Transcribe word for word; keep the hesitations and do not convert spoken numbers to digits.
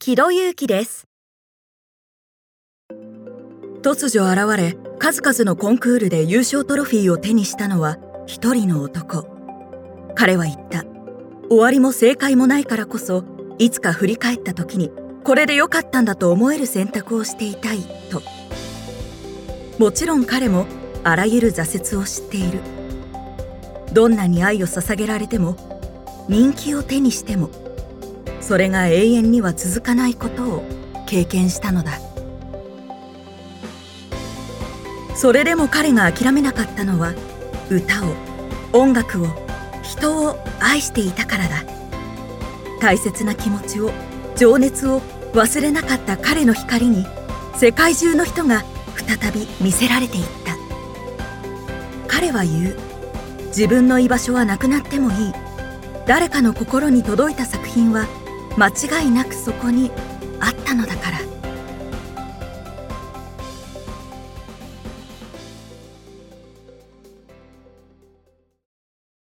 木戸祐樹です。突如現れ、数々のコンクールで優勝トロフィーを手にしたのは一人の男。彼は言った。終わりも正解もないからこそ、いつか振り返った時にこれで良かったんだと思える選択をしていたいと。もちろん彼もあらゆる挫折を知っている。どんなに愛を捧げられても、人気を手にしても、それが永遠には続かないことを経験したのだ。それでも彼が諦めなかったのは、歌を、音楽を、人を愛していたからだ。大切な気持ちを、情熱を忘れなかった彼の光に、世界中の人が再び見せられていった。彼は言う。自分の居場所はなくなってもいい。誰かの心に届いた作品は間違いなくそこにあったのだから。